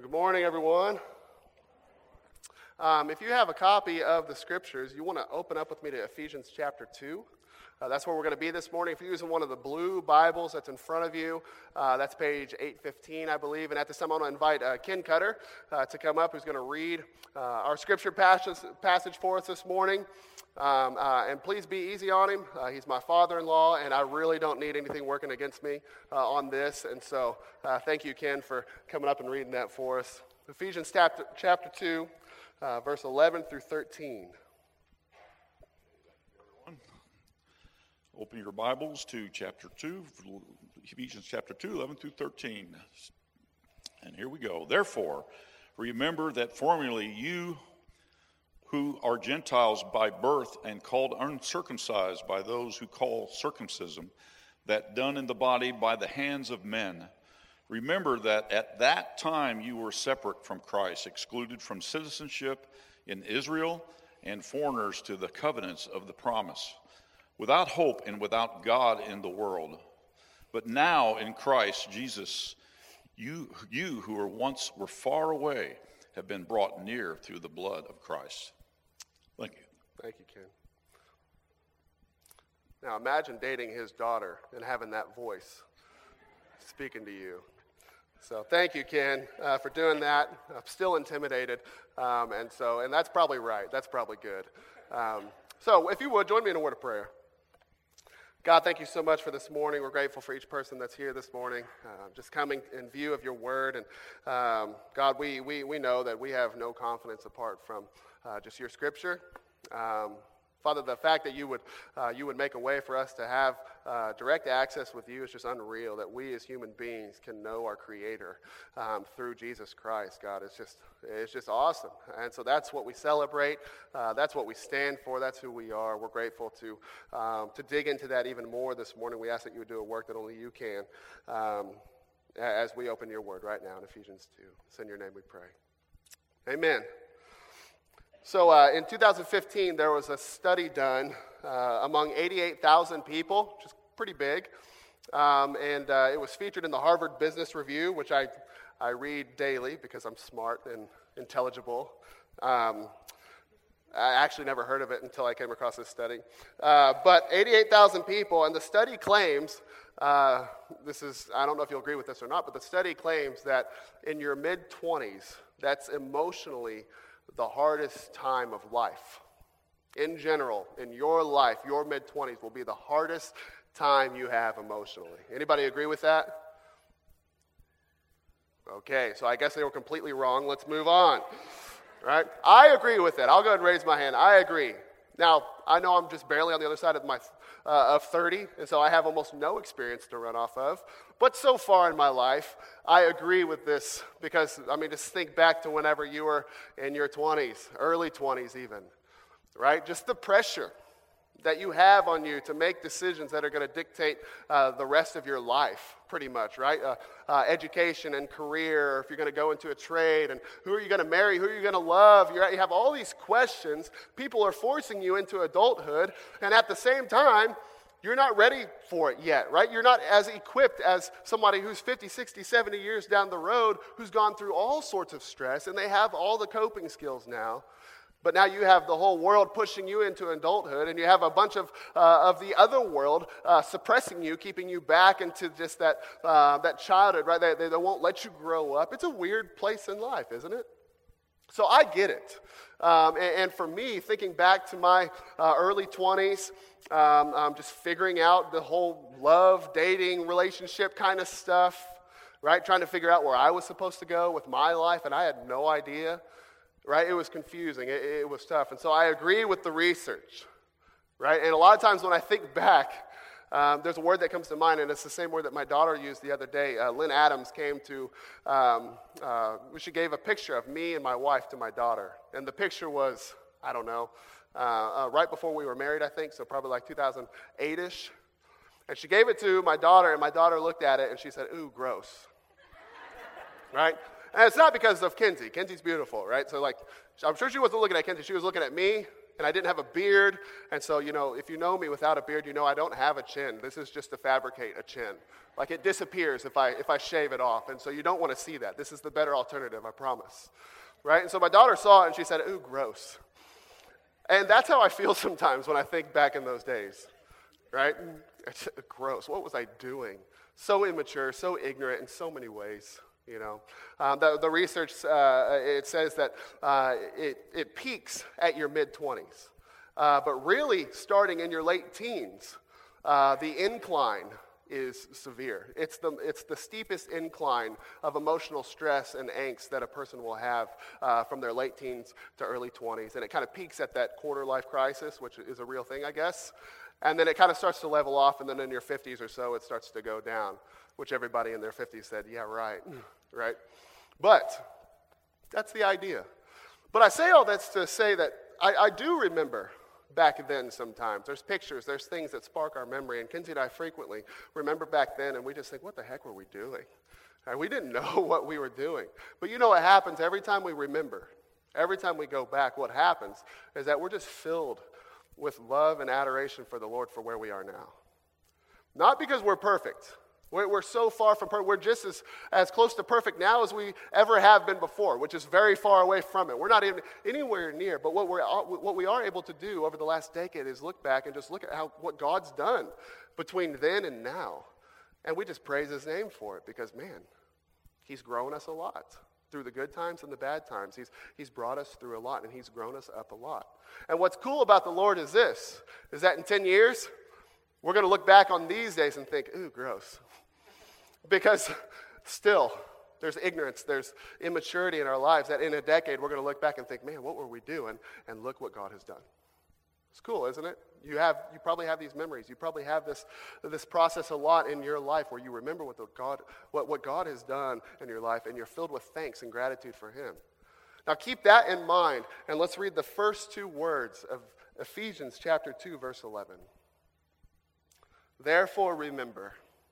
Good morning, everyone. If you have a copy of the scriptures, you want to open up with me to Ephesians chapter 2. That's where we're going to be this morning. If you're using one of the blue Bibles that's in front of you, that's page 815, I believe. And at this time, I want to invite Ken Cutter to come up, who's going to read our scripture passage for us this morning. And please be easy on him. He's my father-in-law, and I really don't need anything working against me on this. And so thank you, Ken, for coming up and reading that for us. Ephesians chapter 2, verse 11 through 13. Open your Bibles to chapter 2, Ephesians chapter 2, 11 through 13. And here we go. Therefore, remember that formerly you who are Gentiles by birth and called uncircumcised by those who call circumcision, that done in the body by the hands of men. Remember that at that time you were separate from Christ, excluded from citizenship in Israel, and foreigners to the covenants of the promise, without hope and without God in the world. But now in Christ Jesus, you who were far away have been brought near through the blood of Christ. Thank you. Thank you, Ken. Now imagine dating his daughter and having that voice speaking to you. So thank you, Ken, for doing that. I'm still intimidated, and that's probably right. That's probably good. So if you would, join me in a word of prayer. God, thank you so much for this morning. We're grateful for each person that's here this morning, just coming in view of your word. And God, we know that we have no confidence apart from just your scripture. Father, the fact that you would make a way for us to have direct access with you is just unreal, that we as human beings can know our Creator through Jesus Christ. God, it's just awesome. And so that's what we celebrate. That's what we stand for. That's who we are. We're grateful to dig into that even more this morning. We ask that you would do a work that only you can as we open your word right now in Ephesians 2. It's in your name we pray. Amen. So in 2015, there was a study done among 88,000 people, which is pretty big, and it was featured in the Harvard Business Review, which I read daily because I'm smart and intelligible. I actually never heard of it until I came across this study. But 88,000 people, and the study claims, I don't know if you'll agree with this or not, but the study claims that in your mid-20s, that's emotionally the hardest time of life. In general, in your life, your mid-20s will be the hardest time you have emotionally. Anybody agree with that? Okay, so I guess they were completely wrong. Let's move on. Right? I agree with that. I'll go ahead and raise my hand. I agree. Now, I know I'm just barely on the other side of 30, and so I have almost no experience to run off of. But so far in my life, I agree with this because, just think back to whenever you were in your 20s, early 20s even, right? Just the pressure that you have on you to make decisions that are going to dictate the rest of your life, pretty much, right? Education and career, if you're going to go into a trade, and who are you going to marry, who are you going to love? You have all these questions. People are forcing you into adulthood, and at the same time, you're not ready for it yet, right? You're not as equipped as somebody who's 50, 60, 70 years down the road who's gone through all sorts of stress, and they have all the coping skills now. But now you have the whole world pushing you into adulthood, and you have a bunch of the other world suppressing you, keeping you back into just that childhood, right? They won't let you grow up. It's a weird place in life, isn't it? So I get it. And for me, thinking back to my early 20s, just figuring out the whole love, dating, relationship kind of stuff, right? Trying to figure out where I was supposed to go with my life, and I had no idea. Right? It was confusing. It was tough. And so I agree with the research, right? And a lot of times when I think back, there's a word that comes to mind, and it's the same word that my daughter used the other day. Lynn Adams came to, she gave a picture of me and my wife to my daughter. And the picture was, I don't know, right before we were married, I think, so probably like 2008-ish. And she gave it to my daughter, and my daughter looked at it, and she said, "Ooh, gross." Right? And it's not because of Kenzie. Kenzie's beautiful, right? So, I'm sure she wasn't looking at Kenzie. She was looking at me, and I didn't have a beard. And so, if you know me without a beard, I don't have a chin. This is just to fabricate a chin. Like it disappears if I shave it off. And so you don't want to see that. This is the better alternative, I promise. Right? And so my daughter saw it and she said, "Ooh, gross." And that's how I feel sometimes when I think back in those days. Right? It's gross. What was I doing? So immature, so ignorant in so many ways. The research, it says that it peaks at your mid-20s. But really, starting in your late teens, the incline is severe. It's the steepest incline of emotional stress and angst that a person will have from their late teens to early 20s. And it kind of peaks at that quarter-life crisis, which is a real thing, I guess. And then it kind of starts to level off, and then in your 50s or so, it starts to go down, which everybody in their 50s said, "Yeah, right," right? But that's the idea. But I say all that's to say that I do remember back then sometimes. There's pictures, there's things that spark our memory, and Kinsey and I frequently remember back then, and we just think, what the heck were we doing? And we didn't know what we were doing. But you know what happens every time we remember, every time we go back, what happens is that we're just filled with love and adoration for the Lord for where we are now. Not because we're perfect. We're so far from perfect. We're just as close to perfect now as we ever have been before, which is very far away from it. We're not even anywhere near. But what we are able to do over the last decade is look back and just look at what God's done between then and now. And we just praise his name for it because, man, he's grown us a lot. Through the good times and the bad times. He's brought us through a lot, and he's grown us up a lot. And what's cool about the Lord is this, is that in 10 years, we're going to look back on these days and think, ooh, gross. Because still, there's ignorance, there's immaturity in our lives that in a decade, we're going to look back and think, man, what were we doing? And look what God has done. It's cool, isn't it? You probably have these memories. You probably have this process a lot in your life where you remember what God has done in your life, and you're filled with thanks and gratitude for him. Now keep that in mind, and let's read the first two words of Ephesians chapter 2, verse 11. Therefore remember.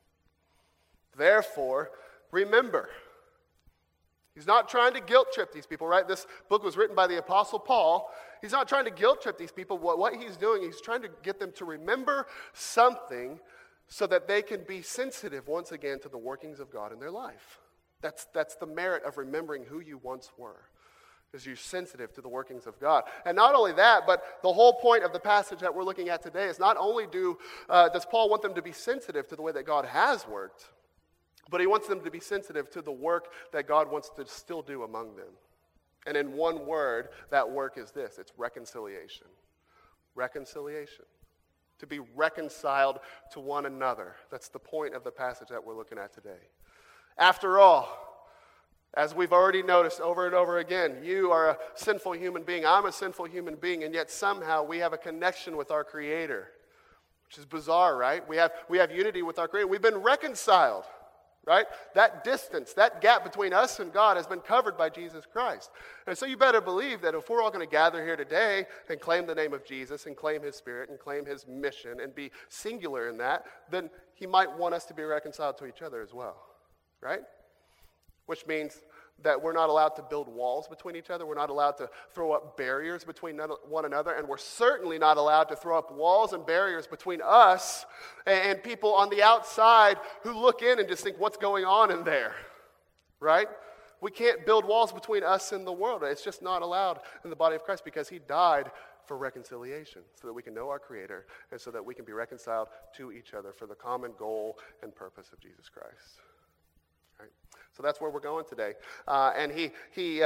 Therefore remember. He's not trying to guilt trip these people, right? This book was written by the Apostle Paul. He's not trying to guilt trip these people. What he's doing, he's trying to get them to remember something so that they can be sensitive once again to the workings of God in their life. That's the merit of remembering who you once were, is you're sensitive to the workings of God. And not only that, but the whole point of the passage that we're looking at today is not only does Paul want them to be sensitive to the way that God has worked, but he wants them to be sensitive to the work that God wants to still do among them. And in one word, that work is this. It's reconciliation. Reconciliation. To be reconciled to one another. That's the point of the passage that we're looking at today. After all, as we've already noticed over and over again, you are a sinful human being. I'm a sinful human being. And yet somehow we have a connection with our Creator. Which is bizarre, right? We have unity with our Creator. We've been reconciled. Right? That distance, that gap between us and God has been covered by Jesus Christ. And so you better believe that if we're all going to gather here today and claim the name of Jesus and claim his Spirit and claim his mission and be singular in that, then he might want us to be reconciled to each other as well. Right? Which means that we're not allowed to build walls between each other. We're not allowed to throw up barriers between one another. And we're certainly not allowed to throw up walls and barriers between us and people on the outside who look in and just think, what's going on in there? Right? We can't build walls between us and the world. It's just not allowed in the body of Christ because he died for reconciliation so that we can know our Creator and so that we can be reconciled to each other for the common goal and purpose of Jesus Christ. Right? So that's where we're going today. And he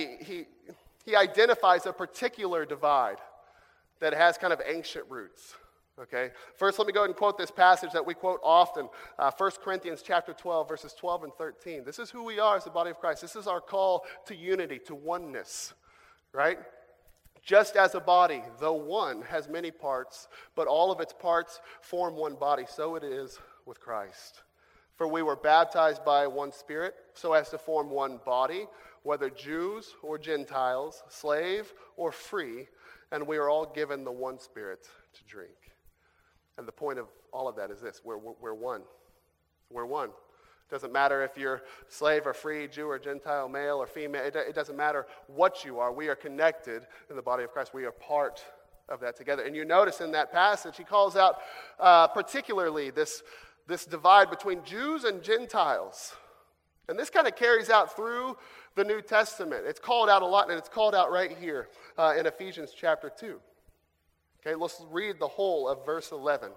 identifies a particular divide that has kind of ancient roots. Okay? First, let me go ahead and quote this passage that we quote often, 1 Corinthians chapter 12, verses 12 and 13. This is who we are as the body of Christ. This is our call to unity, to oneness. Right? Just as a body, though one, has many parts, but all of its parts form one body, so it is with Christ. For we were baptized by one Spirit, so as to form one body, whether Jews or Gentiles, slave or free, and we are all given the one Spirit to drink. And the point of all of that is this, we're one. We're one. It doesn't matter if you're slave or free, Jew or Gentile, male or female. It doesn't matter what you are. We are connected in the body of Christ. We are part of that together. And you notice in that passage, he calls out particularly this divide between Jews and Gentiles. And this kind of carries out through the New Testament. It's called out a lot, and it's called out right here in Ephesians chapter 2. Okay, let's read the whole of verse 11.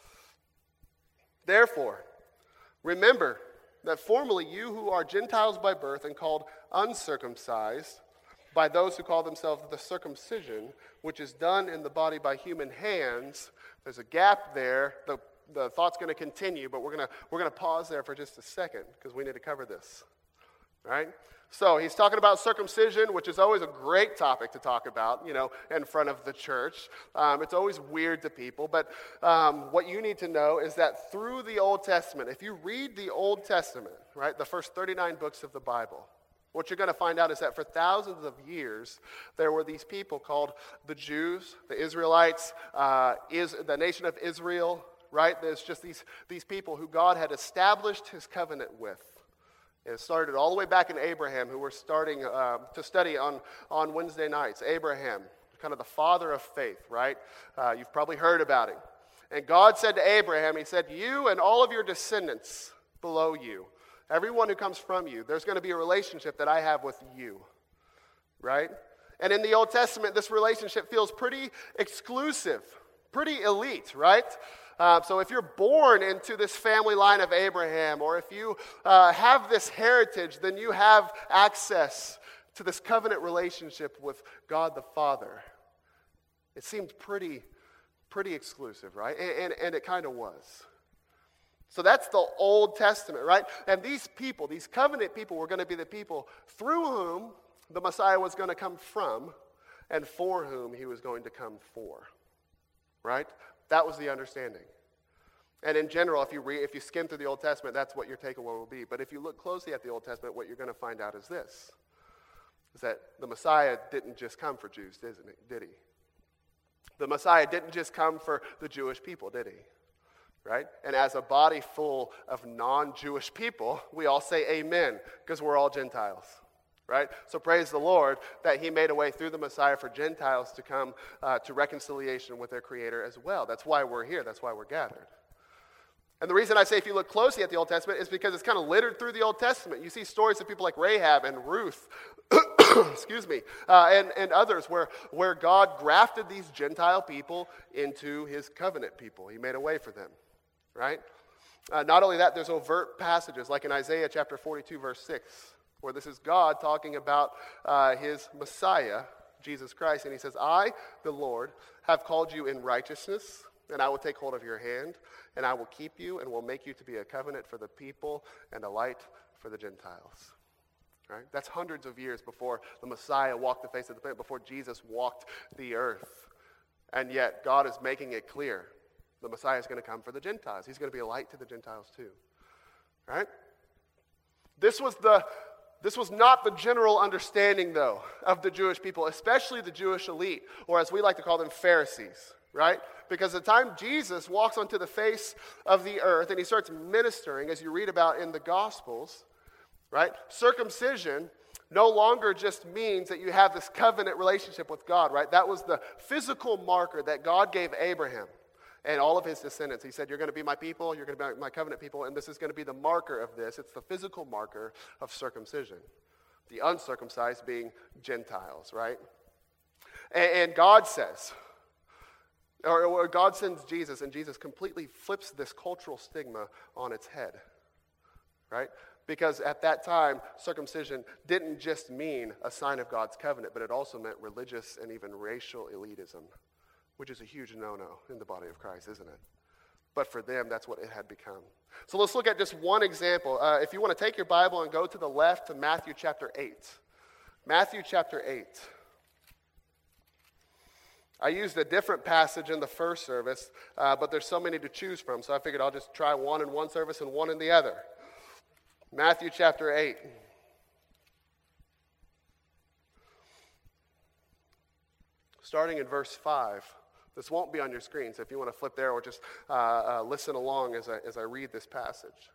Therefore, remember that formerly you who are Gentiles by birth and called uncircumcised by those who call themselves the circumcision, which is done in the body by human hands. There's a gap there. The thought's going to continue, but we're going to pause there for just a second because we need to cover this. Right? So he's talking about circumcision, which is always a great topic to talk about, in front of the church. It's always weird to people, but what you need to know is that through the Old Testament, if you read the Old Testament, right, the first 39 books of the Bible, what you're going to find out is that for thousands of years, there were these people called the Jews, the Israelites, the nation of Israel, right? There's just these people who God had established his covenant with. It started all the way back in Abraham, who we're starting to study on Wednesday nights. Abraham, kind of the father of faith, right? You've probably heard about him. And God said to Abraham, he said, you and all of your descendants below you, everyone who comes from you, there's going to be a relationship that I have with you, right? And in the Old Testament, this relationship feels pretty exclusive, pretty elite, right? So if you're born into this family line of Abraham, or if you have this heritage, then you have access to this covenant relationship with God the Father. It seemed pretty exclusive, right? And it kind of was. So that's the Old Testament, right? And these people, these covenant people, were going to be the people through whom the Messiah was going to come from and for whom he was going to come for, right? That was the understanding. And in general, if you skim through the Old Testament, that's what your takeaway will be. But if you look closely at the Old Testament, what you're going to find out is this, is that the Messiah didn't just come for Jews, did he? The Messiah didn't just come for the Jewish people, did he? Right? And as a body full of non-Jewish people, we all say amen, because we're all Gentiles. Right? So praise the Lord that he made a way through the Messiah for Gentiles to come to reconciliation with their Creator as well. That's why we're here. That's why we're gathered. And the reason I say if you look closely at the Old Testament is because it's kind of littered through the Old Testament. You see stories of people like Rahab and Ruth, excuse me, and others where God grafted these Gentile people into his covenant people. He made a way for them, right? Not only that, there's overt passages like in Isaiah chapter 42, verse 6, where this is God talking about his Messiah, Jesus Christ, and he says, I, the Lord, have called you in righteousness, and I will take hold of your hand, and I will keep you, and will make you to be a covenant for the people and a light for the Gentiles. Right? That's hundreds of years before the Messiah walked the face of the planet, before Jesus walked the earth. And yet, God is making it clear the Messiah is going to come for the Gentiles. He's going to be a light to the Gentiles too. Right? This was not the general understanding, though, of the Jewish people, especially the Jewish elite, or as we like to call them, Pharisees, right? Because the time Jesus walks onto the face of the earth and he starts ministering, as you read about in the Gospels, right? Circumcision no longer just means that you have this covenant relationship with God, right? That was the physical marker that God gave Abraham and all of his descendants. He said, you're going to be my people, you're going to be my covenant people, and this is going to be the marker of this. It's the physical marker of circumcision. The uncircumcised being Gentiles, right? And God says, or God sends Jesus, and Jesus completely flips this cultural stigma on its head, right? Because at that time, circumcision didn't just mean a sign of God's covenant, but it also meant religious and even racial elitism, which is a huge no-no in the body of Christ, isn't it? But for them, that's what it had become. So let's look at just one example. If you want to take your Bible and go to the left to Matthew chapter 8. Matthew chapter 8. I used a different passage in the first service, but there's so many to choose from, so I figured I'll just try one in one service and one in the other. Matthew chapter 8. Starting in verse 5. This won't be on your screen, so if you want to flip there or just listen along as I read this passage.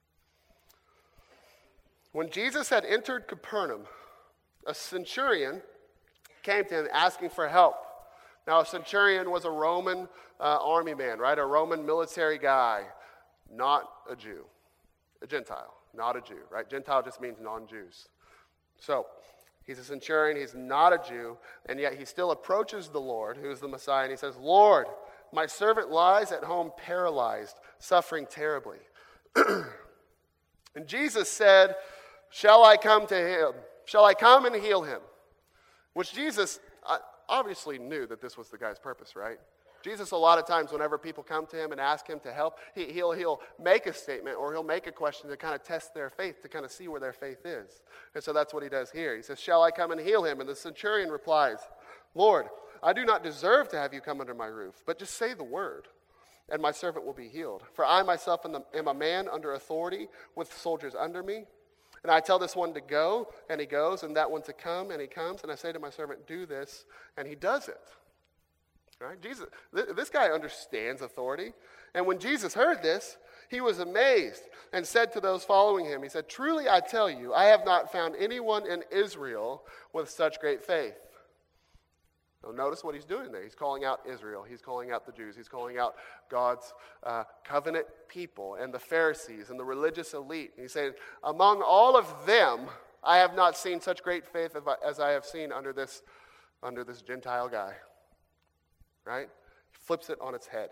When Jesus had entered Capernaum, a centurion came to him asking for help. Now, a centurion was a Roman army man, right? A Roman military guy, not a Jew. A Gentile, not a Jew, right? Gentile just means non-Jews. So, he's a centurion, he's not a Jew, and yet he still approaches the Lord, who is the Messiah, and he says, Lord, my servant lies at home paralyzed, suffering terribly. And Jesus said, shall I come to him? Shall I come and heal him? Which Jesus obviously knew that this was the guy's purpose, right? Jesus, a lot of times, whenever people come to him and ask him to help, he'll make a statement or he'll make a question to kind of test their faith, to kind of see where their faith is. And so that's what he does here. He says, shall I come and heal him? And the centurion replies, Lord, I do not deserve to have you come under my roof, but just say the word, and my servant will be healed. For I myself am a man under authority with soldiers under me. And I tell this one to go, and he goes, and that one to come, and he comes. And I say to my servant, do this, and he does it. Right? Jesus, this guy understands authority. And when Jesus heard this, he was amazed and said to those following him, he said, truly I tell you, I have not found anyone in Israel with such great faith. Now notice what he's doing there. He's calling out Israel. He's calling out the Jews. He's calling out God's covenant people and the Pharisees and the religious elite. And he's saying, among all of them, I have not seen such great faith as I have seen under this Gentile guy. Right? He flips it on its head.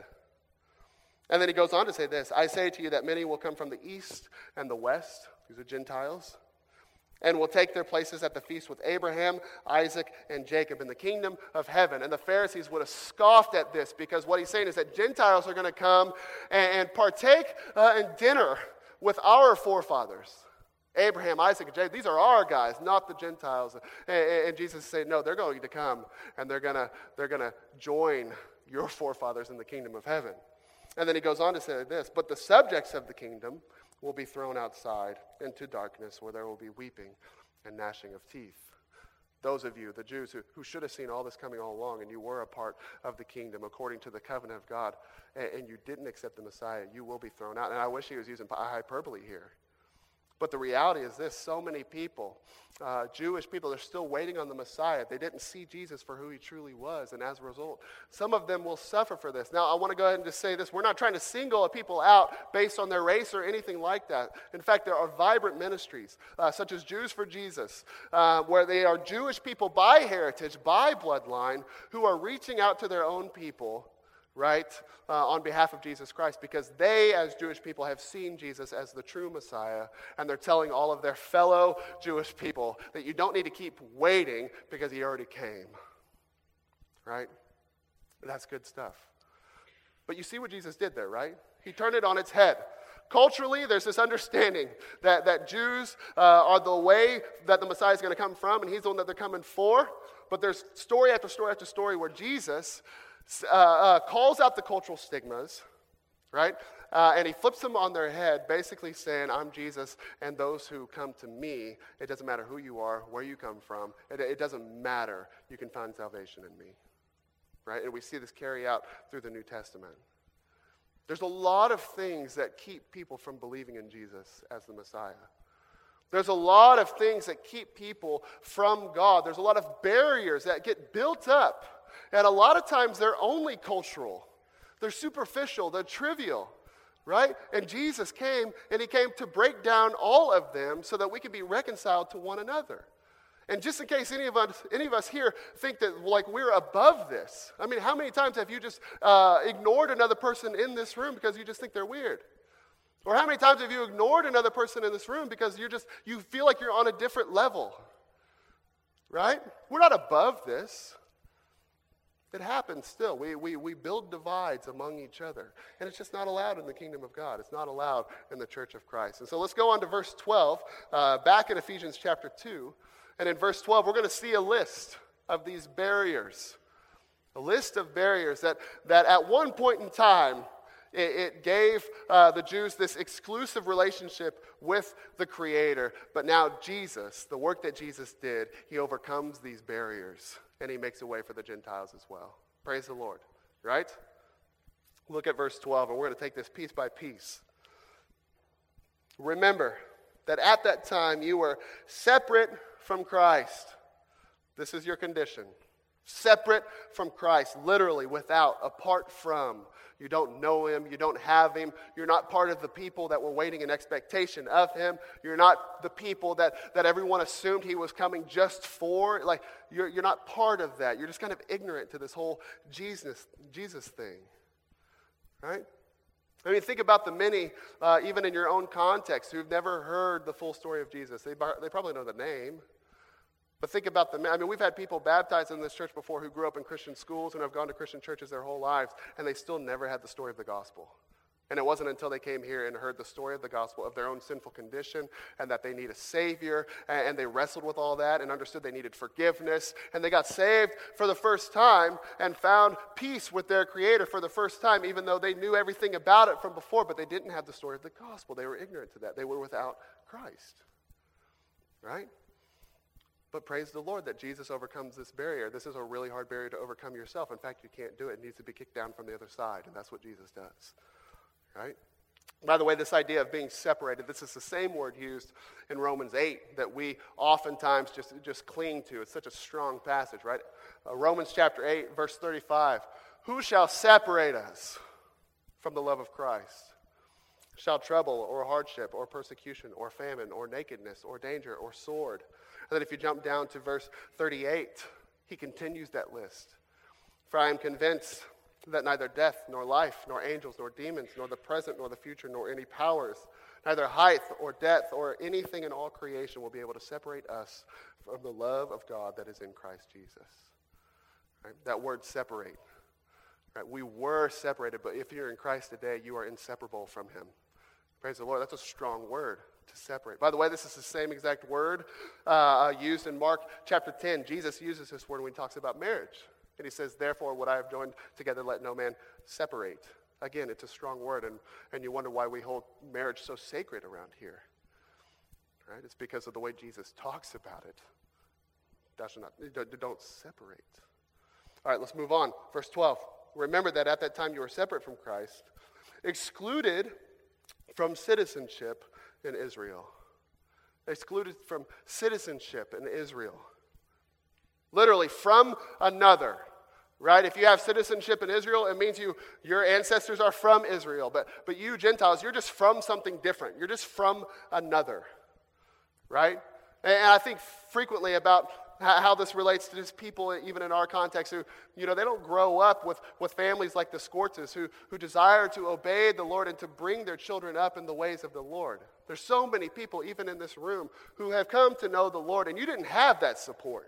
And then he goes on to say this, I say to you that many will come from the east and the west, these are Gentiles, and will take their places at the feast with Abraham, Isaac, and Jacob in the kingdom of heaven. And the Pharisees would have scoffed at this because what he's saying is that Gentiles are going to come and partake in dinner with our forefathers. Abraham, Isaac, and Jacob, these are our guys, not the Gentiles. And Jesus said, no, they're going to come and they're going to join your forefathers in the kingdom of heaven. And then he goes on to say this, but the subjects of the kingdom will be thrown outside into darkness where there will be weeping and gnashing of teeth. Those of you, the Jews who should have seen all this coming all along, and you were a part of the kingdom according to the covenant of God, and you didn't accept the Messiah, you will be thrown out. And I wish he was using hyperbole here. But the reality is this, so many people, Jewish people, they're still waiting on the Messiah. They didn't see Jesus for who he truly was, and as a result, some of them will suffer for this. Now, I want to go ahead and just say this. We're not trying to single people out based on their race or anything like that. In fact, there are vibrant ministries, such as Jews for Jesus, where they are Jewish people by heritage, by bloodline, who are reaching out to their own people, right, on behalf of Jesus Christ, because they, as Jewish people, have seen Jesus as the true Messiah, and they're telling all of their fellow Jewish people that you don't need to keep waiting because he already came, right? That's good stuff. But you see what Jesus did there, right? He turned it on its head. Culturally, there's this understanding that Jews are the way that the Messiah is going to come from, and he's the one that they're coming for. But there's story after story after story where Jesus calls out the cultural stigmas, right? And he flips them on their head, basically saying, I'm Jesus, and those who come to me, it doesn't matter who you are, where you come from, it doesn't matter. You can find salvation in me, right? And we see this carry out through the New Testament. There's a lot of things that keep people from believing in Jesus as the Messiah. There's a lot of things that keep people from God. There's a lot of barriers that get built up. And a lot of times they're only cultural. They're superficial. They're trivial, right? And Jesus came, and he came to break down all of them so that we could be reconciled to one another. And just in case any of us here think that like we're above this, I mean, how many times have you just ignored another person in this room because you just think they're weird? Or how many times have you ignored another person in this room because you feel like you're on a different level? Right? We're not above this. It happens still. We build divides among each other. And it's just not allowed in the kingdom of God. It's not allowed in the church of Christ. And so let's go on to verse 12, back in Ephesians chapter 2. And in verse 12, we're going to see a list of these barriers. A list of barriers that at one point in time, it gave the Jews this exclusive relationship with the Creator. But now Jesus, the work that Jesus did, he overcomes these barriers. And he makes a way for the Gentiles as well. Praise the Lord, right? Look at verse 12, and we're going to take this piece by piece. Remember that at that time you were separate from Christ. This is your condition. Separate from Christ, literally without, apart from. You don't know him, you don't have him, you're not part of the people that were waiting in expectation of him, you're not the people that everyone assumed he was coming just for. Like, you're not part of that. You're just kind of ignorant to this whole Jesus thing, right? I mean, think about the many, even in your own context, who've never heard the full story of Jesus. They probably know the name. But think about we've had people baptized in this church before who grew up in Christian schools and have gone to Christian churches their whole lives, and they still never had the story of the gospel. And it wasn't until they came here and heard the story of the gospel of their own sinful condition and that they need a Savior, and they wrestled with all that and understood they needed forgiveness, and they got saved for the first time and found peace with their Creator for the first time, even though they knew everything about it from before, but they didn't have the story of the gospel. They were ignorant to that. They were without Christ, right? But praise the Lord that Jesus overcomes this barrier. This is a really hard barrier to overcome yourself. In fact, you can't do it. It needs to be kicked down from the other side, and that's what Jesus does, right? By the way, this idea of being separated, this is the same word used in Romans 8 that we oftentimes just cling to. It's such a strong passage, right? Romans chapter 8, verse 35. Who shall separate us from the love of Christ? Shall trouble or hardship or persecution or famine or nakedness or danger or sword? And then if you jump down to verse 38, he continues that list. For I am convinced that neither death, nor life, nor angels, nor demons, nor the present, nor the future, nor any powers, neither height or depth or anything in all creation will be able to separate us from the love of God that is in Christ Jesus. Right? That word separate. Right? We were separated, but if you're in Christ today, you are inseparable from him. Praise the Lord. That's a strong word, to separate. By the way, this is the same exact word used in Mark chapter 10. Jesus uses this word when he talks about marriage. And he says, therefore, what I have joined together, let no man separate. Again, it's a strong word, and you wonder why we hold marriage so sacred around here. Right? It's because of the way Jesus talks about it. Don't separate. All right, let's move on. Verse 12. Remember that at that time you were separate from Christ, excluded from citizenship in Israel. Excluded from citizenship in Israel. Literally, from another. Right? If you have citizenship in Israel, it means your ancestors are from Israel. But you Gentiles, you're just from something different. You're just from another. Right? And I think frequently about how this relates to just people, even in our context, who, they don't grow up with families like the Scortzes who desire to obey the Lord and to bring their children up in the ways of the Lord. There's so many people, even in this room, who have come to know the Lord, and you didn't have that support.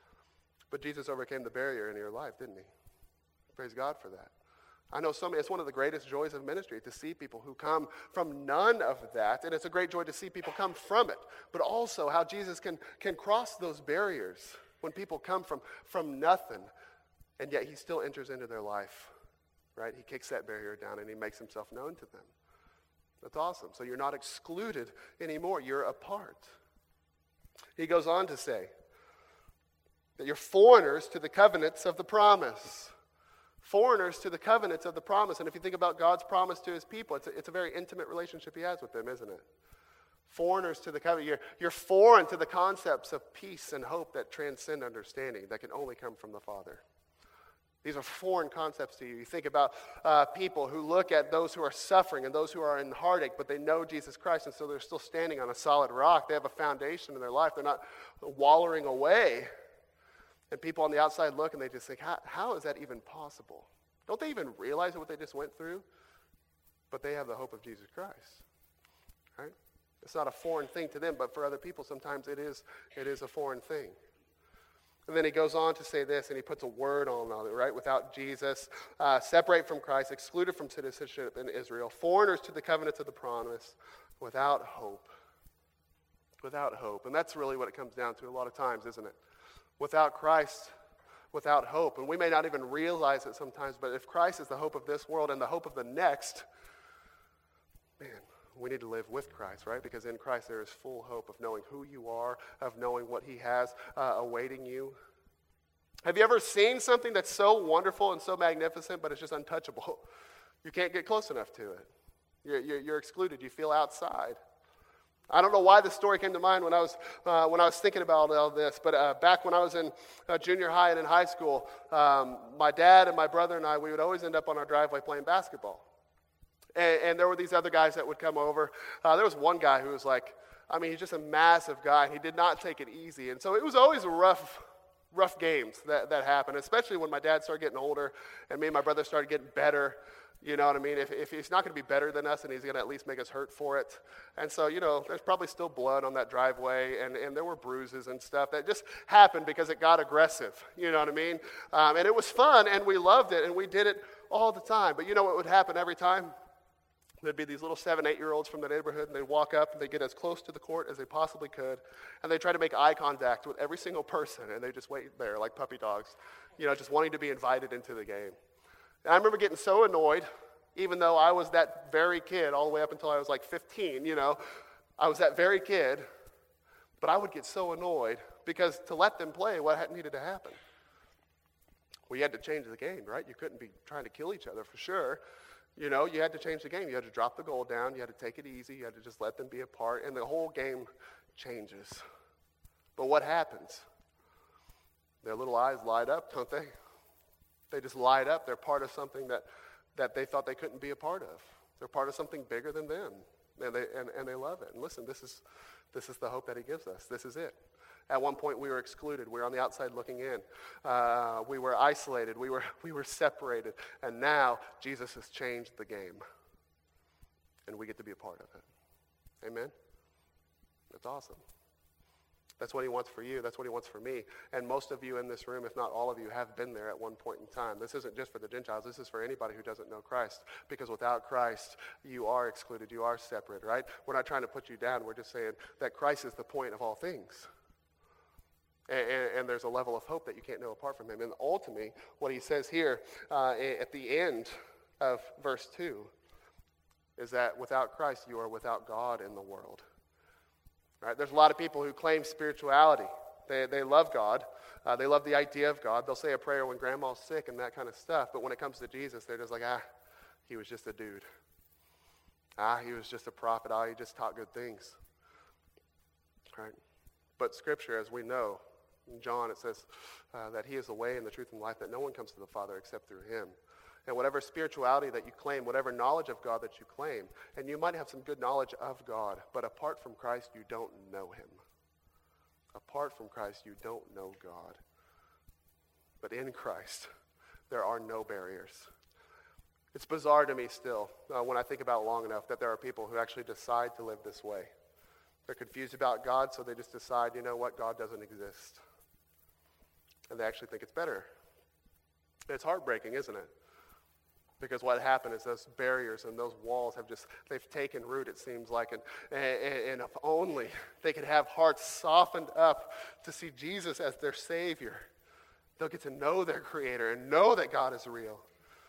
But Jesus overcame the barrier in your life, didn't he? Praise God for that. I know it's one of the greatest joys of ministry to see people who come from none of that, and it's a great joy to see people come from it, but also how Jesus can cross those barriers when people come from nothing, and yet he still enters into their life, right? He kicks that barrier down, and he makes himself known to them. That's awesome. So you're not excluded anymore. You're a part. He goes on to say that you're foreigners to the covenants of the promise. Foreigners to the covenants of the promise. And if you think about God's promise to his people, it's a very intimate relationship he has with them, isn't it? Foreigners to the covenant. You're foreign to the concepts of peace and hope that transcend understanding, that can only come from the Father. These are foreign concepts to you. You think about people who look at those who are suffering and those who are in heartache, but they know Jesus Christ, and so they're still standing on a solid rock. They have a foundation in their life. They're not wallowing away. And people on the outside look and they just think, how is that even possible? Don't they even realize what they just went through? But they have the hope of Jesus Christ. Right? It's not a foreign thing to them, but for other people sometimes it is a foreign thing. And then he goes on to say this, and he puts a word on it, right? Without Jesus, separate from Christ, excluded from citizenship in Israel, foreigners to the covenants of the promise, without hope. Without hope. And that's really what it comes down to a lot of times, isn't it? Without Christ, without hope. And we may not even realize it sometimes, but if Christ is the hope of this world and the hope of the next, man, we need to live with Christ, right? Because in Christ there is full hope of knowing who you are, of knowing what he has awaiting you. Have you ever seen something that's so wonderful and so magnificent, but it's just untouchable? You can't get close enough to it. You're excluded. You feel outside. I don't know why this story came to mind when I was thinking about all this, but back when I was in junior high and in high school, my dad and my brother and I, we would always end up on our driveway playing basketball. And there were these other guys that would come over. There was one guy who was like, he's just a massive guy, and he did not take it easy. And so it was always rough games that happened, especially when my dad started getting older and me and my brother started getting better. You know what I mean? If he's not going to be better than us, then he's going to at least make us hurt for it. And so, there's probably still blood on that driveway, and there were bruises and stuff that just happened because it got aggressive. You know what I mean? And it was fun, and we loved it, and we did it all the time. But you know what would happen every time? There'd be these little 7, 8-year-olds from the neighborhood, and they'd walk up, and they'd get as close to the court as they possibly could, and they'd try to make eye contact with every single person, and they just wait there like puppy dogs, just wanting to be invited into the game. And I remember getting so annoyed, even though I was that very kid all the way up until I was like 15, I was that very kid, but I would get so annoyed because to let them play, what needed to happen? Well, you had to change the game, right? You couldn't be trying to kill each other for sure. You had to change the game. You had to drop the goal down. You had to take it easy. You had to just let them be a part, and the whole game changes. But what happens? Their little eyes light up, don't they? They just light up. They're part of something that they thought they couldn't be a part of. They're part of something bigger than them, and they love it. And listen, this is the hope that he gives us. This is it. At one point, we were excluded. We were on the outside looking in. We were isolated. We were separated. And now, Jesus has changed the game. And we get to be a part of it. Amen? That's awesome. That's what he wants for you. That's what he wants for me. And most of you in this room, if not all of you, have been there at one point in time. This isn't just for the Gentiles. This is for anybody who doesn't know Christ. Because without Christ, you are excluded. You are separate, right? We're not trying to put you down. We're just saying that Christ is the point of all things. And there's a level of hope that you can't know apart from him. And ultimately, what he says here at the end of verse 2 is that without Christ, you are without God in the world. Right? There's a lot of people who claim spirituality. They love God. They love the idea of God. They'll say a prayer when grandma's sick and that kind of stuff. But when it comes to Jesus, they're just like, he was just a dude. He was just a prophet. He just taught good things. Right? But Scripture, as we know, in John, it says that he is the way and the truth and life, that no one comes to the Father except through him. And whatever spirituality that you claim, whatever knowledge of God that you claim, and you might have some good knowledge of God, but apart from Christ, you don't know him. Apart from Christ, you don't know God. But in Christ, there are no barriers. It's bizarre to me still, when I think about it long enough, that there are people who actually decide to live this way. They're confused about God, so they just decide, you know what, God doesn't exist. And they actually think it's better. And it's heartbreaking, isn't it? Because what happened is those barriers and those walls they've taken root, it seems like. And if only they could have hearts softened up to see Jesus as their Savior, they'll get to know their Creator and know that God is real.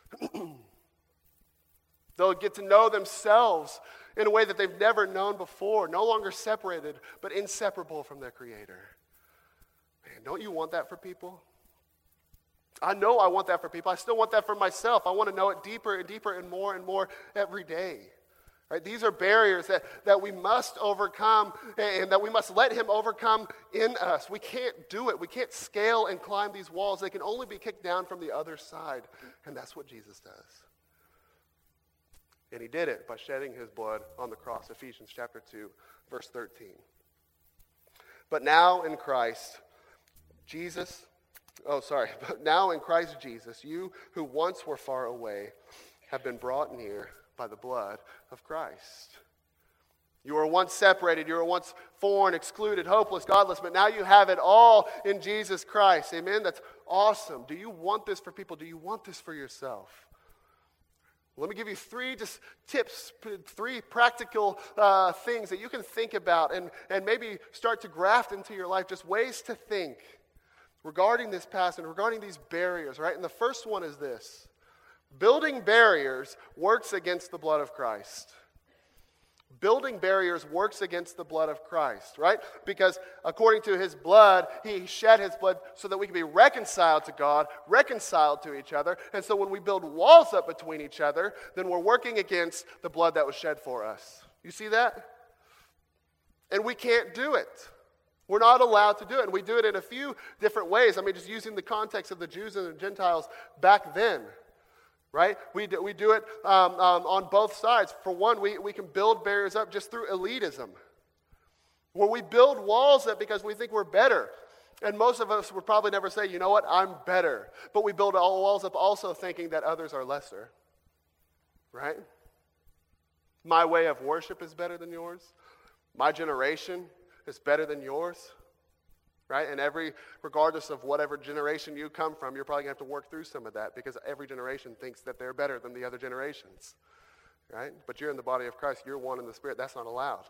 They'll get to know themselves in a way that they've never known before, no longer separated, but inseparable from their Creator. Man, don't you want that for people? I know I want that for people. I still want that for myself. I want to know it deeper and deeper and more every day. Right? These are barriers that we must overcome and that we must let him overcome in us. We can't do it. We can't scale and climb these walls. They can only be kicked down from the other side. And that's what Jesus does. And he did it by shedding his blood on the cross. Ephesians chapter 2, verse 13. But now in Christ Jesus, but now in Christ Jesus, you who once were far away have been brought near by the blood of Christ. You were once separated, you were once foreign, excluded, hopeless, godless, but now you have it all in Jesus Christ. Amen? That's awesome. Do you want this for people? Do you want this for yourself? Let me give you three tips, three practical things that you can think about and maybe start to graft into your life, just ways to think regarding this past and regarding these barriers, right? And the first one is this. Building barriers works against the blood of Christ. Building barriers works against the blood of Christ, right? Because according to his blood, he shed his blood so that we can be reconciled to God, reconciled to each other. And so when we build walls up between each other, then we're working against the blood that was shed for us. You see that? And we can't do it. We're not allowed to do it. And we do it in a few different ways. I mean, just using the context of the Jews and the Gentiles back then, right? We do it on both sides. For one, we can build barriers up just through elitism, where we build walls up because we think we're better. And most of us would probably never say, you know what, I'm better. But we build all walls up also thinking that others are lesser, right? My way of worship is better than yours. My generation is better than yours, right? And regardless of whatever generation you come from, you're probably going to have to work through some of that because every generation thinks that they're better than the other generations, right? But you're in the body of Christ. You're one in the Spirit. That's not allowed,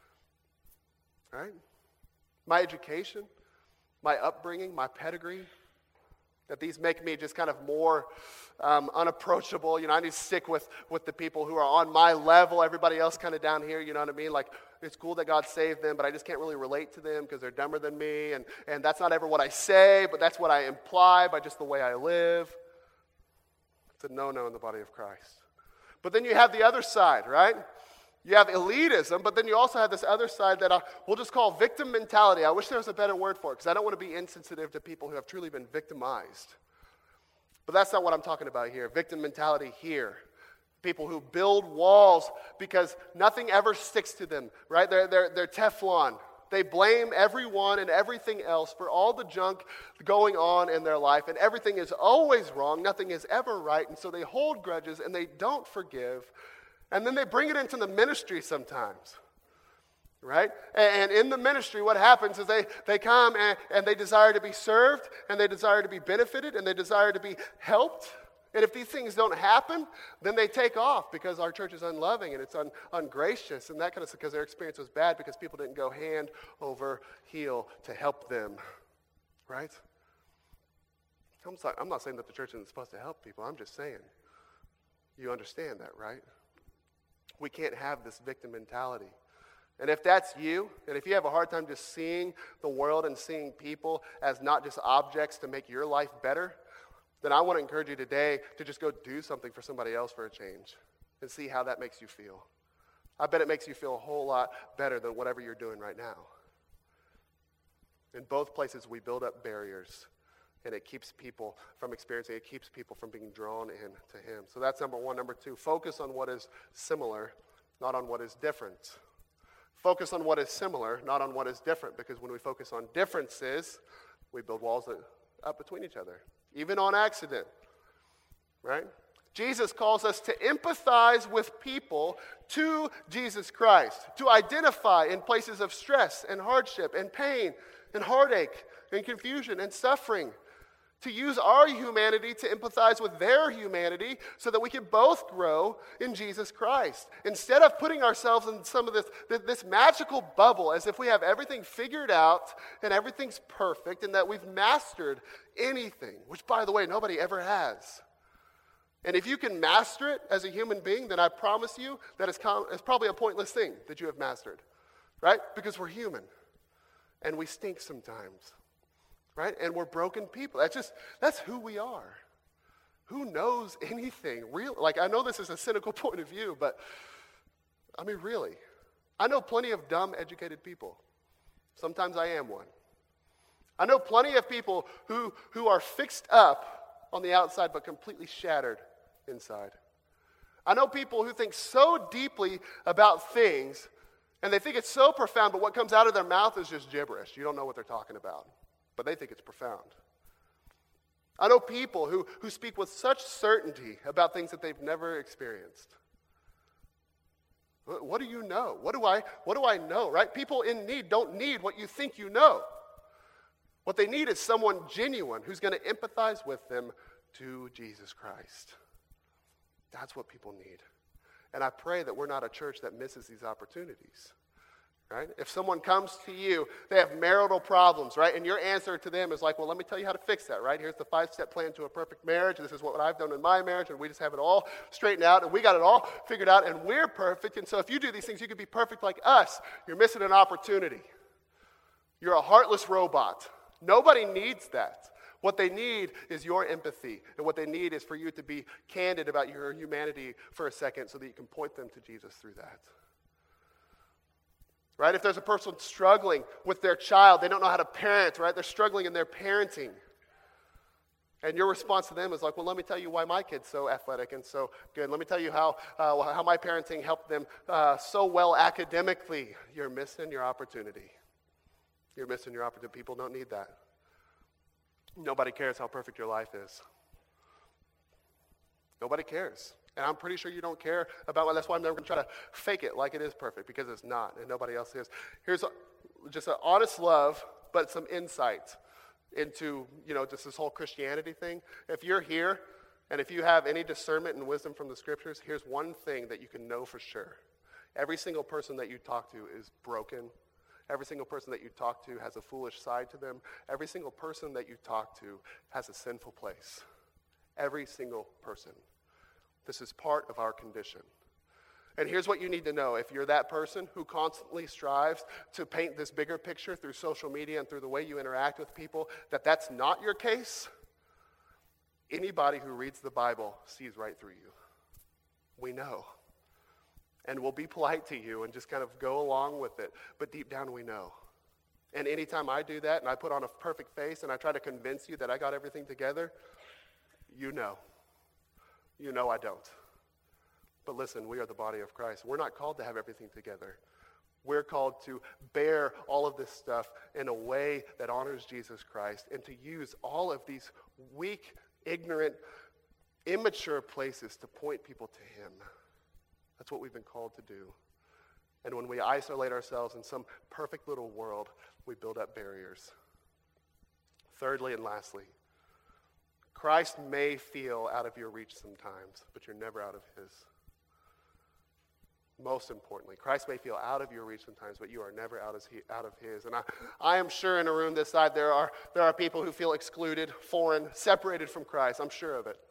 right? My education, my upbringing, my pedigree, that these make me just kind of more unapproachable. I need to stick with the people who are on my level, everybody else kind of down here, you know what I mean? Like, it's cool that God saved them, but I just can't really relate to them because they're dumber than me, and that's not ever what I say, but that's what I imply by just the way I live. It's a no-no in the body of Christ. But then you have the other side, right? You have elitism, but then you also have this other side that we'll just call victim mentality. I wish there was a better word for it because I don't want to be insensitive to people who have truly been victimized. But that's not what I'm talking about here. Victim mentality here. People who build walls because nothing ever sticks to them, right? They're Teflon. They blame everyone and everything else for all the junk going on in their life, and everything is always wrong. Nothing is ever right, and so they hold grudges and they don't forgive. And then they bring it into the ministry sometimes, right? And in the ministry, what happens is they come and they desire to be served, and they desire to be benefited, and they desire to be helped. And if these things don't happen, then they take off because our church is unloving and it's ungracious and that kind of stuff because their experience was bad because people didn't go hand over heel to help them, right? I'm not saying that the church isn't supposed to help people. I'm just saying, you understand that, right? We can't have this victim mentality. And if that's you, and if you have a hard time just seeing the world and seeing people as not just objects to make your life better, then I want to encourage you today to just go do something for somebody else for a change and see how that makes you feel. I bet it makes you feel a whole lot better than whatever you're doing right now. In both places, we build up barriers, and it keeps people from experiencing, it keeps people from being drawn in to Him. So that's number one. Number two, focus on what is similar, not on what is different. Focus on what is similar, not on what is different, because when we focus on differences, we build walls up between each other, even on accident, right? Jesus calls us to empathize with people to Jesus Christ, to identify in places of stress and hardship and pain and heartache and confusion and suffering, to use our humanity to empathize with their humanity so that we can both grow in Jesus Christ. Instead of putting ourselves in some of this magical bubble as if we have everything figured out and everything's perfect and that we've mastered anything, which, by the way, nobody ever has. And if you can master it as a human being, then I promise you that it's probably a pointless thing that you have mastered, right? Because we're human, and we stink sometimes. Right? And we're broken people. That's who we are. Who knows anything real? Like, I know this is a cynical point of view, but I mean, really. I know plenty of dumb, educated people. Sometimes I am one. I know plenty of people who are fixed up on the outside but completely shattered inside. I know people who think so deeply about things and they think it's so profound, but what comes out of their mouth is just gibberish. You don't know what they're talking about. But they think it's profound. I know people who speak with such certainty about things that they've never experienced. What do you know? What do I know, right? People in need don't need what you think you know. What they need is someone genuine who's going to empathize with them to Jesus Christ. That's what people need. And I pray that we're not a church that misses these opportunities. Right? If someone comes to you, they have marital problems, right? And your answer to them is like, well, let me tell you how to fix that, right? Here's the 5-step plan to a perfect marriage. This is what I've done in my marriage, and we just have it all straightened out, and we got it all figured out, and we're perfect. And so if you do these things, you can be perfect like us. You're missing an opportunity. You're a heartless robot. Nobody needs that. What they need is your empathy, and what they need is for you to be candid about your humanity for a second so that you can point them to Jesus through that. right? If there's a person struggling with their child, they don't know how to parent, right? They're struggling in their parenting. And your response to them is like, well, let me tell you why my kid's so athletic and so good. Let me tell you how my parenting helped them so well academically. You're missing your opportunity. You're missing your opportunity. People don't need that. Nobody cares how perfect your life is. Nobody cares. And I'm pretty sure you don't care about it. That's why I'm never going to try to fake it like it is perfect, because it's not, and nobody else is. Here's just an honest love, but some insight into, just this whole Christianity thing. If you're here, and if you have any discernment and wisdom from the scriptures, here's one thing that you can know for sure. Every single person that you talk to is broken. Every single person that you talk to has a foolish side to them. Every single person that you talk to has a sinful place. Every single person. This is part of our condition. And here's what you need to know. If you're that person who constantly strives to paint this bigger picture through social media and through the way you interact with people, that's not your case, anybody who reads the Bible sees right through you. We know. And we'll be polite to you and just kind of go along with it. But deep down we know. And anytime I do that and I put on a perfect face and I try to convince you that I got everything together, you know. You know I don't. But listen, we are the body of Christ. We're not called to have everything together. We're called to bear all of this stuff in a way that honors Jesus Christ and to use all of these weak, ignorant, immature places to point people to him. That's what we've been called to do. And when we isolate ourselves in some perfect little world, we build up barriers. Thirdly and lastly, Christ may feel out of your reach sometimes, but you're never out of his. Most importantly, Christ may feel out of your reach sometimes, but you are never out of his. And I am sure in a room this side there are people who feel excluded, foreign, separated from Christ. I'm sure of it.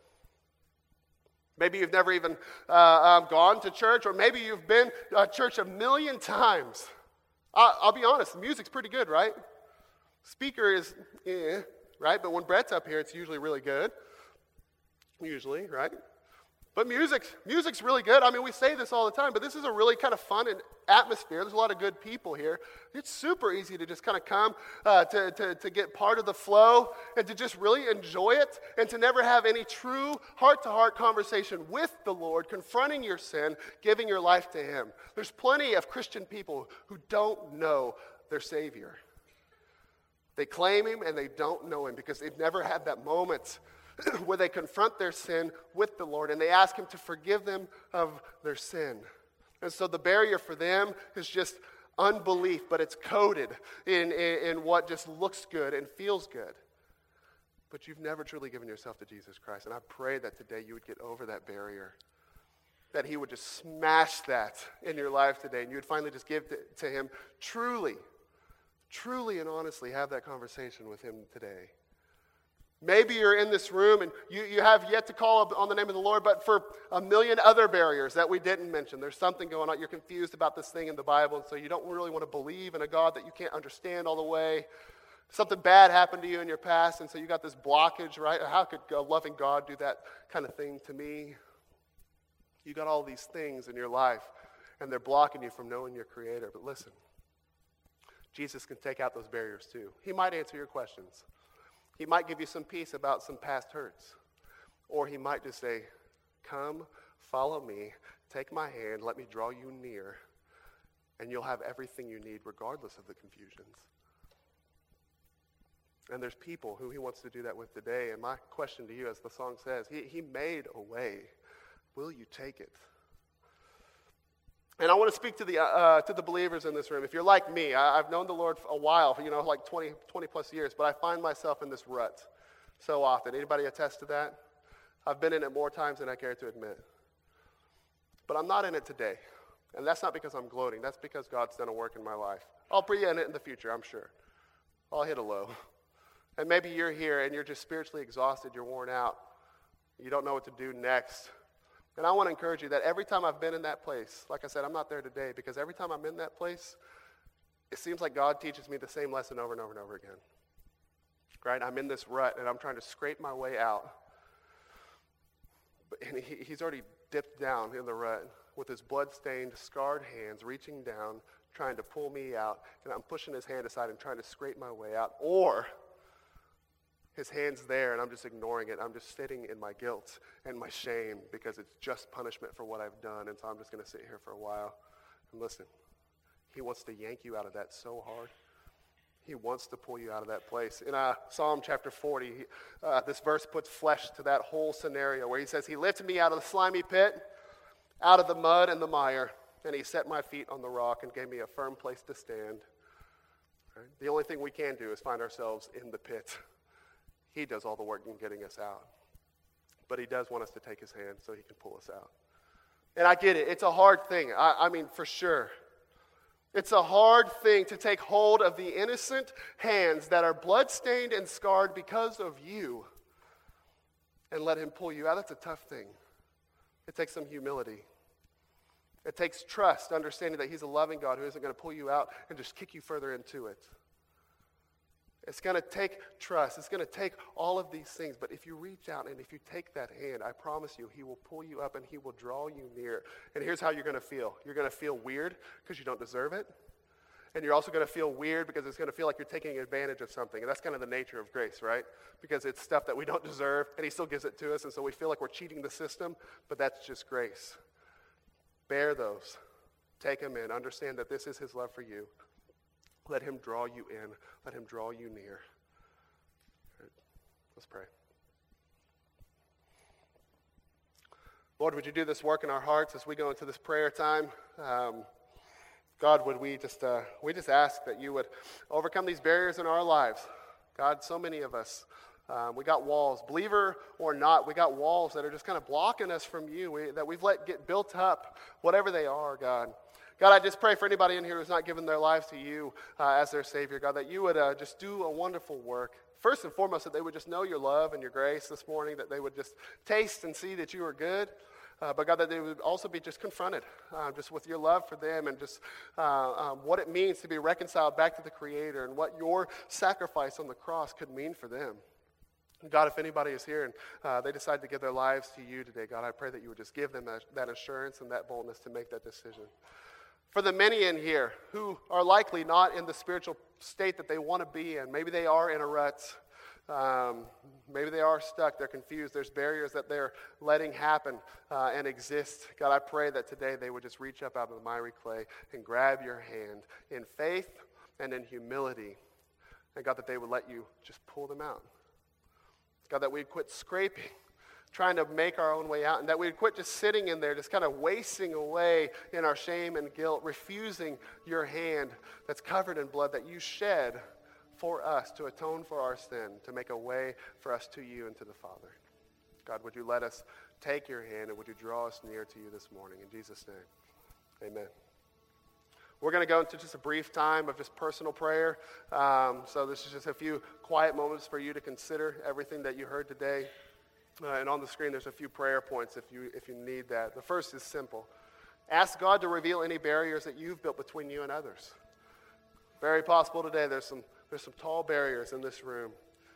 Maybe you've never even gone to church, or maybe you've been to church a million times. I'll be honest, the music's pretty good, right? Speaker is, right? But when Brett's up here, it's usually really good. Usually, right? But music's really good. I mean, we say this all the time, but this is a really kind of fun atmosphere. There's a lot of good people here. It's super easy to just kind of come to get part of the flow and to just really enjoy it and to never have any true heart-to-heart conversation with the Lord, confronting your sin, giving your life to him. There's plenty of Christian people who don't know their Savior. They claim him and they don't know him because they've never had that moment where they confront their sin with the Lord and they ask him to forgive them of their sin. And so the barrier for them is just unbelief, but it's coded in what just looks good and feels good. But you've never truly given yourself to Jesus Christ. And I pray that today you would get over that barrier, that he would just smash that in your life today, and you would finally just give to him truly and honestly have that conversation with him today. Maybe you're in this room and you have yet to call on the name of the Lord, but for a million other barriers that we didn't mention, there's something going on. You're confused about this thing in the Bible, and so you don't really want to believe in a God that you can't understand all the way. Something bad happened to you in your past, and so you got this blockage, right? How could a loving God do that kind of thing to me? You got all these things in your life, and they're blocking you from knowing your Creator. But listen, Jesus can take out those barriers too. He might answer your questions. He might give you some peace about some past hurts. Or he might just say, come, follow me, take my hand, let me draw you near, and you'll have everything you need regardless of the confusions. And there's people who he wants to do that with today. And my question to you, as the song says, he made a way. Will you take it? And I want to speak to the believers in this room. If you're like me, I've known the Lord for a while, like 20 plus years, but I find myself in this rut so often. Anybody attest to that? I've been in it more times than I care to admit. But I'm not in it today. And that's not because I'm gloating. That's because God's done a work in my life. I'll be in it in the future, I'm sure. I'll hit a low. And maybe you're here and you're just spiritually exhausted, you're worn out. You don't know what to do next. And I want to encourage you that every time I've been in that place, like I said, I'm not there today, because every time I'm in that place, it seems like God teaches me the same lesson over and over and over again. Right? I'm in this rut, and I'm trying to scrape my way out. And he's already dipped down in the rut with his blood-stained, scarred hands, reaching down, trying to pull me out, and I'm pushing his hand aside and trying to scrape my way out. Or his hand's there, and I'm just ignoring it. I'm just sitting in my guilt and my shame because it's just punishment for what I've done, and so I'm just going to sit here for a while. And listen, he wants to yank you out of that so hard. He wants to pull you out of that place. In Psalm chapter 40, this verse puts flesh to that whole scenario where he says, he lifted me out of the slimy pit, out of the mud and the mire, and he set my feet on the rock and gave me a firm place to stand. Right? The only thing we can do is find ourselves in the pit. He does all the work in getting us out. But he does want us to take his hand so he can pull us out. And I get it. It's a hard thing. I mean, for sure. It's a hard thing to take hold of the innocent hands that are bloodstained and scarred because of you and let him pull you out. That's a tough thing. It takes some humility. It takes trust, understanding that he's a loving God who isn't going to pull you out and just kick you further into it. It's going to take trust. It's going to take all of these things. But if you reach out and if you take that hand, I promise you, he will pull you up and he will draw you near. And here's how you're going to feel. You're going to feel weird because you don't deserve it. And you're also going to feel weird because it's going to feel like you're taking advantage of something. And that's kind of the nature of grace, right? Because it's stuff that we don't deserve, and he still gives it to us. And so we feel like we're cheating the system, but that's just grace. Bear those. Take them in. Understand that this is his love for you. Let him draw you in. Let him draw you near. Right. Let's pray. Lord, would you do this work in our hearts as we go into this prayer time? God, would we just ask that you would overcome these barriers in our lives. God, so many of us, we got walls, believer or not, we got walls that are just kind of blocking us from you, that we've let get built up, whatever they are, God. God, I just pray for anybody in here who's not given their lives to you as their Savior, God, that you would just do a wonderful work. First and foremost, that they would just know your love and your grace this morning, that they would just taste and see that you are good. But God, that they would also be just confronted just with your love for them and just what it means to be reconciled back to the Creator and what your sacrifice on the cross could mean for them. God, if anybody is here and they decide to give their lives to you today, God, I pray that you would just give them that assurance and that boldness to make that decision. For the many in here who are likely not in the spiritual state that they want to be in, maybe they are in a rut, maybe they are stuck, they're confused, there's barriers that they're letting happen and exist. God, I pray that today they would just reach up out of the miry clay and grab your hand in faith and in humility. And God, that they would let you just pull them out. God, that we'd quit scraping, trying to make our own way out, and that we'd quit just sitting in there, just kind of wasting away in our shame and guilt, refusing your hand that's covered in blood that you shed for us to atone for our sin, to make a way for us to you and to the Father. God, would you let us take your hand, and would you draw us near to you this morning? In Jesus' name, amen. We're going to go into just a brief time of just personal prayer. So this is just a few quiet moments for you to consider everything that you heard today. And on the screen, there's a few prayer points if you need that. The first is simple. Ask God to reveal any barriers that you've built between you and others. Very possible today. There's some tall barriers in this room.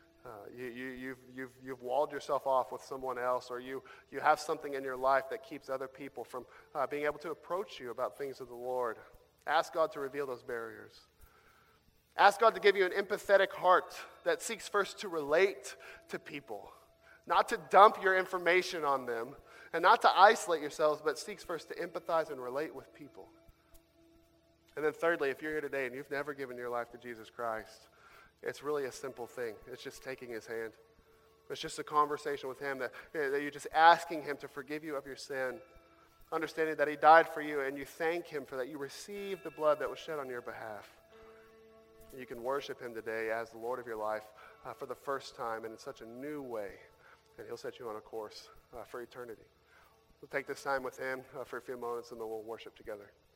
You've walled yourself off with someone else, or you have something in your life that keeps other people from being able to approach you about things of the Lord. Ask God to reveal those barriers. Ask God to give you an empathetic heart that seeks first to relate to people. Not to dump your information on them, and not to isolate yourselves, but seeks first to empathize and relate with people. And then thirdly, if you're here today and you've never given your life to Jesus Christ, it's really a simple thing. It's just taking his hand. It's just a conversation with him that you're just asking him to forgive you of your sin, understanding that he died for you, and you thank him for that. You received the blood that was shed on your behalf. You can worship him today as the Lord of your life for the first time and in such a new way. And he'll set you on a course for eternity. We'll take this time with him for a few moments, and then we'll worship together.